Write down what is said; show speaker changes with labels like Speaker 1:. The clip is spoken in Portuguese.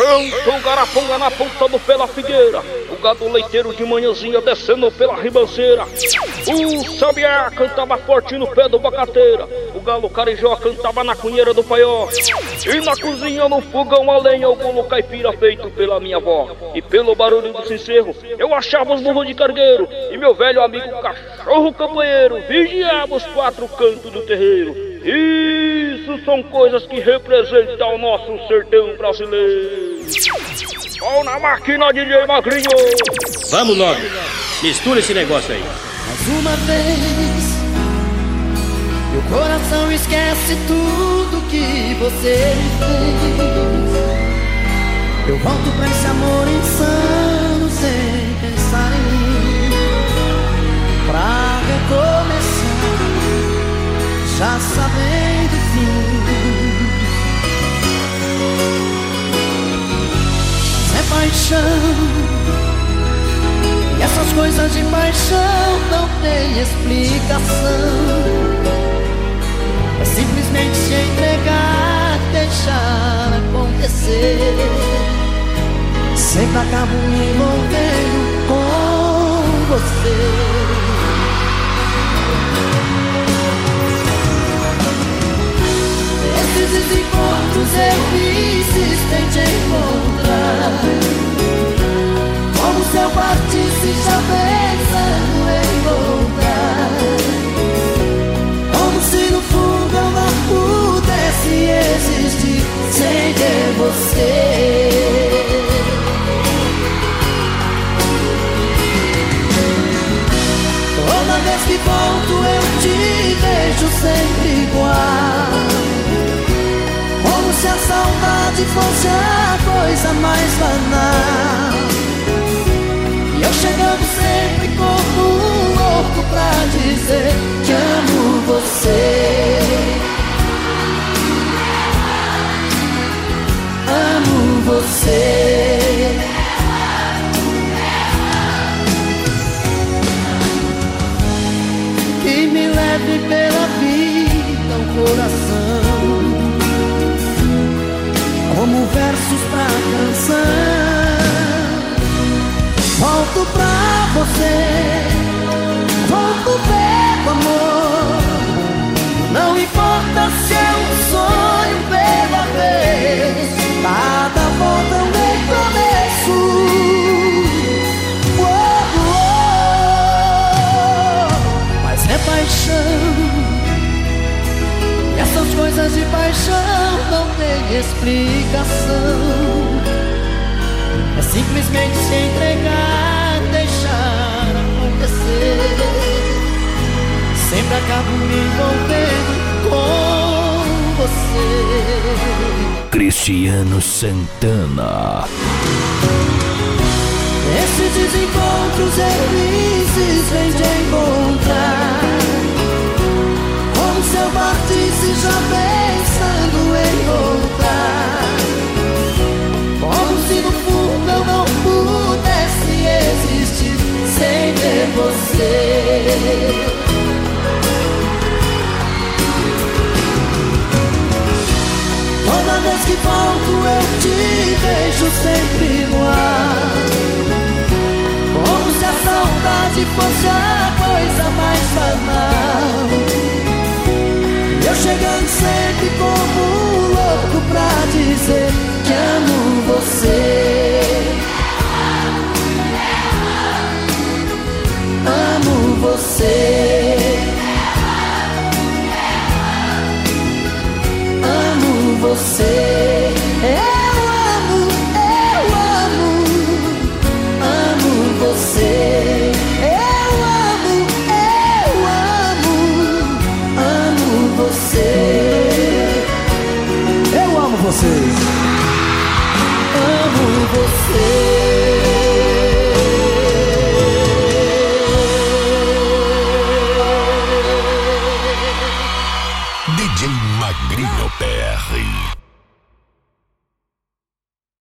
Speaker 1: Eu sou o Garaponga na ponta do pela figueira, o gado leiteiro de manhãzinha descendo pela ribanceira. O sabiá cantava forte no pé do bacateira, o galo carijó cantava na cunheira do paió. E na cozinha no fogão a lenha, o bolo caipira feito pela minha avó. E pelo barulho do sincero eu achava os burros de cargueiro, e meu velho amigo cachorro campanheiro vigiava os quatro cantos do terreiro. Isso são coisas que representam o nosso sertão brasileiro. Pau na máquina, DJ Magrinho!
Speaker 2: Vamos logo, mistura esse negócio aí.
Speaker 3: Mais uma vez, meu coração esquece tudo que você fez. Eu volto pra esse amor insano sem pensar em mim, pra recomeçar, já sabendo o fim. Mas é paixão, e essas coisas de paixão não tem explicação. É simplesmente se entregar, deixar acontecer. Sempre acabo me envolvendo com você. Esses desencontros eu insistem de encontrar, como se eu partisse já pensando em voltar, como se no fundo eu não pudesse existir sem ter você. Toda vez que volto eu te vejo sempre igual, como se a saudade fosse a coisa mais banal. E eu chegando sempre como um louco pra dizer que amo você. Amo você. Que me leve pela vida o coração, como versos pra canção. Volto pra você, volto pelo amor. Não importa se é um sonho pela vez, cada volta é um recomeço. Mas é paixão, e essas coisas de paixão não tem explicação. É simplesmente se entregar, deixar acontecer. Sempre acabo me envolvendo com você.
Speaker 4: Cristiano Santana.
Speaker 3: Esses desencontros eles vêm de encontrar, como se eu partisse já pensando em voltar, como se no fundo eu não pudesse existir sem ter você. Toda vez que volto eu te vejo sempre igual, como se a saudade fosse a coisa mais banal. Eu chegando sempre como um louco pra dizer que amo você. Amo você. Amo você. Eu amo você. Eu amo você. Eu amo você.